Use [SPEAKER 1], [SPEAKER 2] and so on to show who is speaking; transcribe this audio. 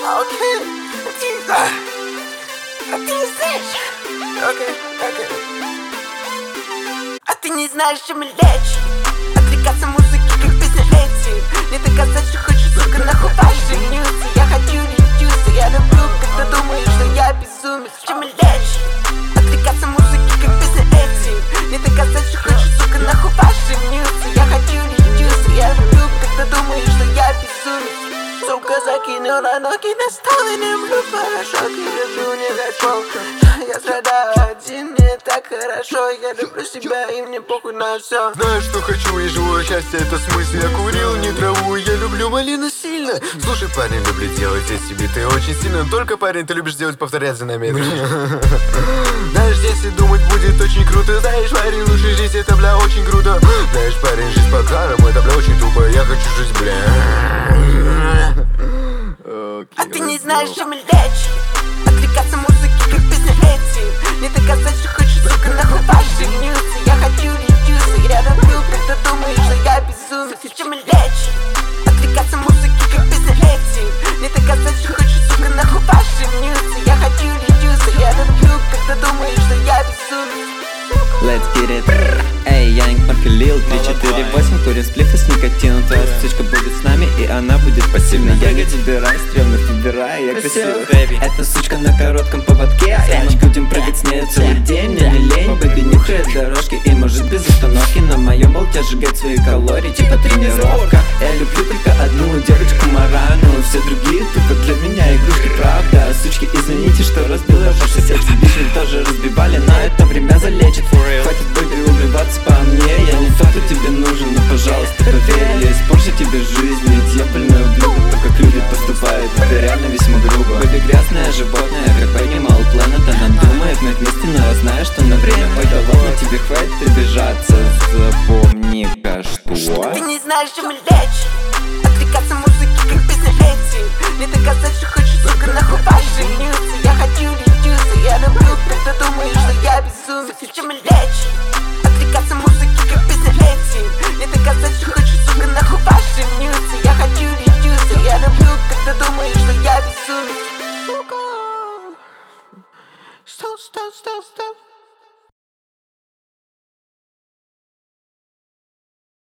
[SPEAKER 1] Окей, а ты не знаешь. Окей. А ты не знаешь, чем лечь. Отрекаться музыки, как песня эти. Не доказать, что хочешь, сука, нахуй ваши нюсы. Я хочу редюсы, я люблю, когда думаешь, что я безумец. Чем лечь. Отрекаться музыки, как песня эти. Не доказать, что хочешь, сука, нахуй ваши нюсы. Я хочу редюсы, я люблю, когда думаешь, что я безумец. Сука, закинул на ноги на стол и не люблю порошок. И люблю не хочу. Я страдаю один, мне так хорошо. Я люблю себя и мне похуй на все.
[SPEAKER 2] Знаю, что хочу и живу, счастье это смысл. Я курил не траву, я люблю малину сильно. Слушай, парень, люблю делать эти биты очень сильно. Только, парень, ты любишь делать, повторять за нами. Знаешь, если думать будет очень круто. Знаешь, парень, лучше жизнь, это, бля, очень круто. Знаешь, парень, жизнь по карам, это, бля, очень тупо. Я хочу жить, бля.
[SPEAKER 1] А ты не знаешь, чем лечь. Отрекаться музыки, как песня эти. Не доказать, что хочешь, сука, нахуй ваши нюсы. Я хочу редюсы, я люблю, когда думаешь, что я безумец. Чем лечь. Отрекаться музыки, как песня эти. Не доказать, что хочешь, сука, нахуй ваши нюсы. Я хочу редюсы, я люблю, когда думаешь, что я безумец.
[SPEAKER 3] Let's get it. Эй, Янг Маркелил 348, курим сплифы с никотином. Твоя сучка будет с нами, и она будет пассивной. Я не забирай, стрёмно выбирай, я красивый. Эта сучка на коротком поводке, и мы будем прыгать с ней целый день. Мне не лень, бэби нюхает дорожки и может без остановки на моем болте сжигать свои калории, типа тренировка. Я люблю только одну девочку Марану, все другие тупо для меня игрушки, правда. Сучки, извините, что разбила ваше сердце. Бич мы тоже разбивали, но это время залечит. Хватит, бэби, убиваться по мне. Я не тот, кто тебе нужен, но, пожалуйста, поверь, я испорчу тебе жизнь. Ведь я больной ублюдок, то как люди поступают, это реально весьма грубо. Бэби грязное животное, как понимал планет. Она думает, мы вместе, но я знаю, что на время. Ой, да ладно, тебе хватит обижаться. Запомни-ка, что
[SPEAKER 1] ты не знаешь, чем лечь. Отрекаться музыки, как песня эти. Не доказать, что хочешь, сука, нахуй ваши нюсы. Я хочу редюсы, я люблю, когда думаешь, что я безумец. Чем лечь. Отрекаться музыки, как песня эти. Не доказать, что хочешь, сука, нахуй ваши нюсы. Я хочу редюсы, я люблю, когда думаешь, что я безумец. Сука. Стоп.